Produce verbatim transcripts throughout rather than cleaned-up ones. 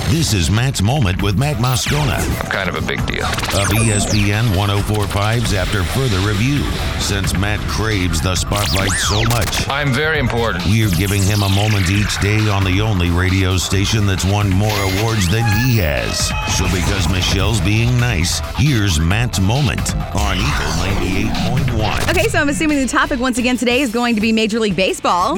This is Matt's Moment with Matt Moscona. I'm kind of a big deal. Of E S P N ten forty-five's After Further Review. Since Matt craves the spotlight so much, I'm very important. we're giving him a moment each day on the only radio station that's won more awards than he has. So because Michelle's being nice, here's Matt's Moment on Eagle ninety-eight point one. Okay, so I'm assuming the topic once again today is going to be Major League Baseball.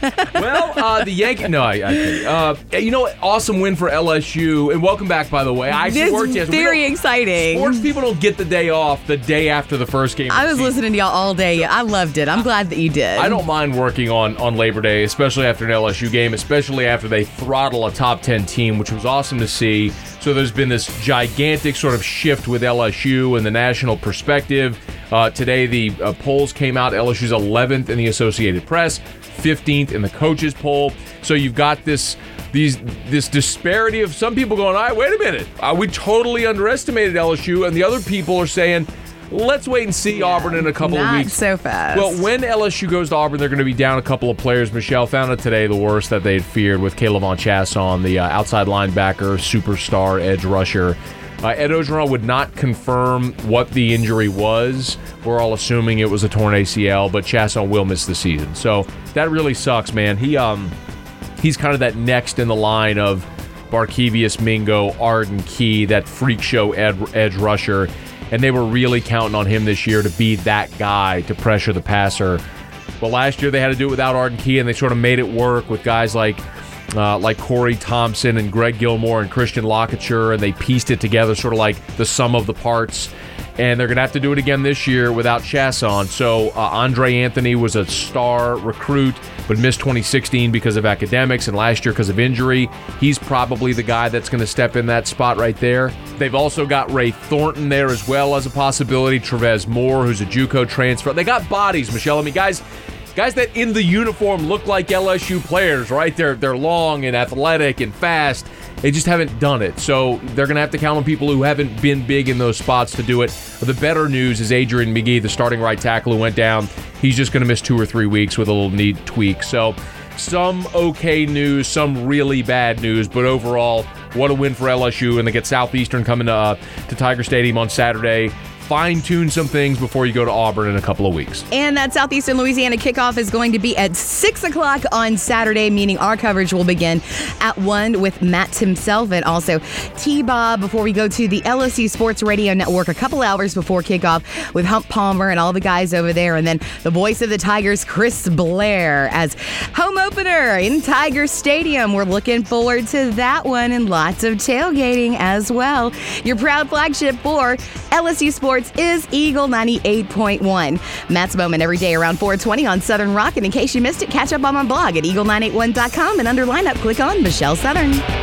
Well, uh, the Yankees. No, I, I think. Uh, you know what? Awesome win for L S U. And welcome back, by the way. I actually This worked is yesterday. very exciting. Sports people don't get the day off the day after the first game. of I the was season. listening to y'all all day. I loved it. I'm glad that you did. I don't mind working on, on Labor Day, especially after an L S U game, especially after they throttle a top ten team, which was awesome to see. So there's been this gigantic sort of shift with L S U and the national perspective. Uh, today, the uh, polls came out. L S U's eleventh in the Associated Press, fifteenth in the coaches poll. So you've got this these this disparity of some people going, all right, wait a minute. Uh, we totally underestimated L S U. And the other people are saying, let's wait and see Auburn in a couple Not of weeks. so fast. Well, when L S U goes to Auburn, they're going to be down a couple of players. Michelle found it today the worst that they had feared with Kaylavon Chasson, the uh, outside linebacker, superstar edge rusher. Uh, Ed Ogeron would not confirm what the injury was. We're all assuming it was a torn A C L, but Chasson will miss the season. So that really sucks, man. He um he's kind of that next in the line of Barkevius Mingo, Arden Key, that freak show ed- edge rusher. And they were really counting on him this year to be that guy to pressure the passer. But last year they had to do it without Arden Key, and they sort of made it work with guys like uh, like Corey Thompson and Greg Gilmore and Christian Lockature, and they pieced it together sort of like the sum of the parts. And they're going to have to do it again this year without Chasson. So uh, Andre Anthony was a star recruit, but missed twenty sixteen because of academics and last year because of injury. He's probably the guy that's going to step in that spot right there. They've also got Ray Thornton there as well as a possibility. Trevez Moore, who's a JUCO transfer. They got bodies, Michelle. I mean, guys... Guys that in the uniform look like L S U players, right? They're they're long and athletic and fast. They just haven't done it. So they're going to have to count on people who haven't been big in those spots to do it. The better news is Adrian McGee, the starting right tackle who went down. He's just going to miss two or three weeks with a little knee tweak. So some okay news, some really bad news. But overall, what a win for L S U. And they get Southeastern coming to, uh, to Tiger Stadium on Saturday. Fine-tune some things before you go to Auburn in a couple of weeks. And that Southeastern Louisiana kickoff is going to be at six o'clock on Saturday, meaning our coverage will begin at one with Matt himself and also T-Bob before we go to the L S U Sports Radio Network a couple hours before kickoff with Hump Palmer and all the guys over there. And then the voice of the Tigers, Chris Blair, as home opener in Tiger Stadium. We're looking forward to that one and lots of tailgating as well. Your proud flagship for L S U Sports is Eagle ninety-eight point one. Matt's Moment every day around four twenty on Southern Rock. And in case you missed it, catch up on my blog at eagle nine eight one dot com and under lineup, click on Michelle Southern.